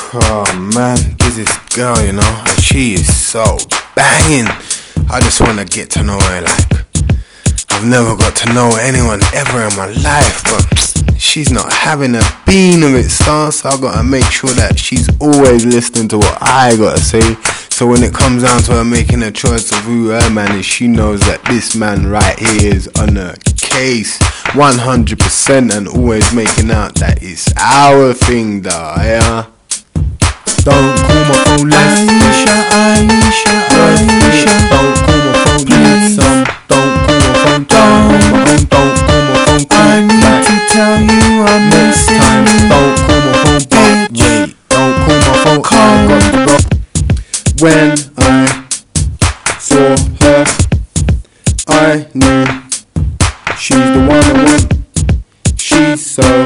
Oh man, there's this girl, you know, and she is so banging. I just wanna get to know her like I've never got to know anyone ever in my life, but she's not having a bean of it, son. So I gotta make sure that she's always listening to what I gotta say. So when it comes down to her making a choice of who her man is, she knows that this man right here is on her case 100% and always making out that it's our thing, though, yeah. Don't call my phone less. Aisha. Don't call my phone less. Don't call my phone. Don't call my phone. I need to tell you I'm missing you. Don't call my phone, bitch. Wait, don't call my phone. I got to go. When I saw her, I knew she's the one I want. She's so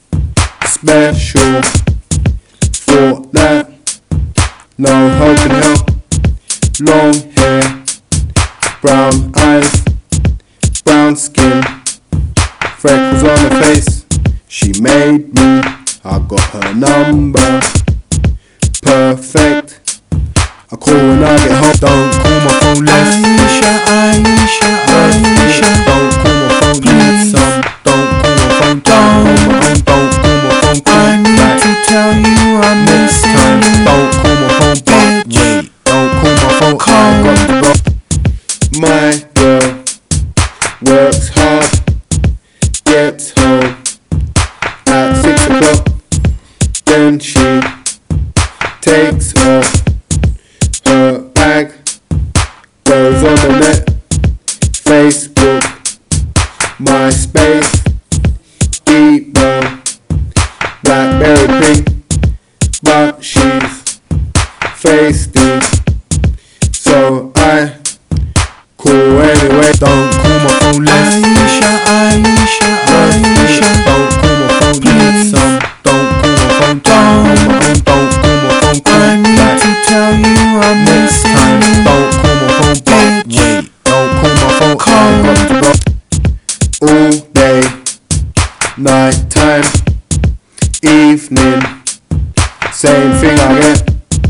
special. For that, no hope in hell. Long hair, brown eyes, brown skin, freckles on her face. She made me, I got her number. Perfect. I call when I get home. Don't call my phone less. Aisha. Don't call my phone less. Don't call my phone. Don't call my phone. I need to tell you I'm missing you. Don't call my phone, bitch. Wait, don't call my phone. I got to go. My girl works hard, gets home at 6 o'clock. Then she takes off her bag, goes on the net, Facebook, MySpace, email, BlackBerry ping, but she's feisty, so I call anyway. Don't call my phone less. Aisha. Don't call my phone less. Don't call my phone. Don't call my phone. I need to tell you I'm missing you. Don't call my phone, bitch. Wait, don't call my phone. I got to go. All day, night time, evening, same thing I get.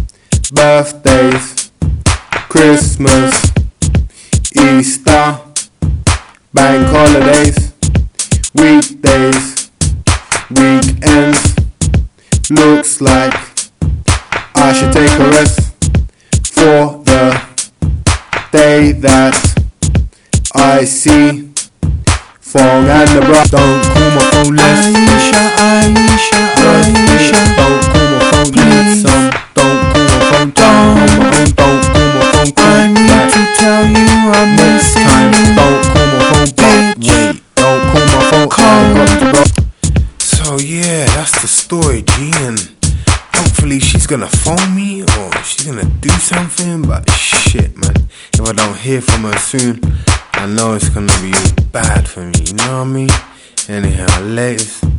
Birthdays, Christmas, Easter, bank holidays, weekdays, weekends. Looks like I should take a rest for the day that I see Fong and the bra. Don't call my phone less. Aisha. Don't call my phone less. Don't call my phone. Don't call my phone. I need to tell you I'm missing you. Don't call my phone, bitch. Wait, don't call my phone. I got to go. So yeah, that's the story, G, and hopefully she's gonna phone me or she's gonna do something, but shit, man, if I don't hear from her soon, I know it's gonna be bad for me, you know what I mean? Anyhow, latest.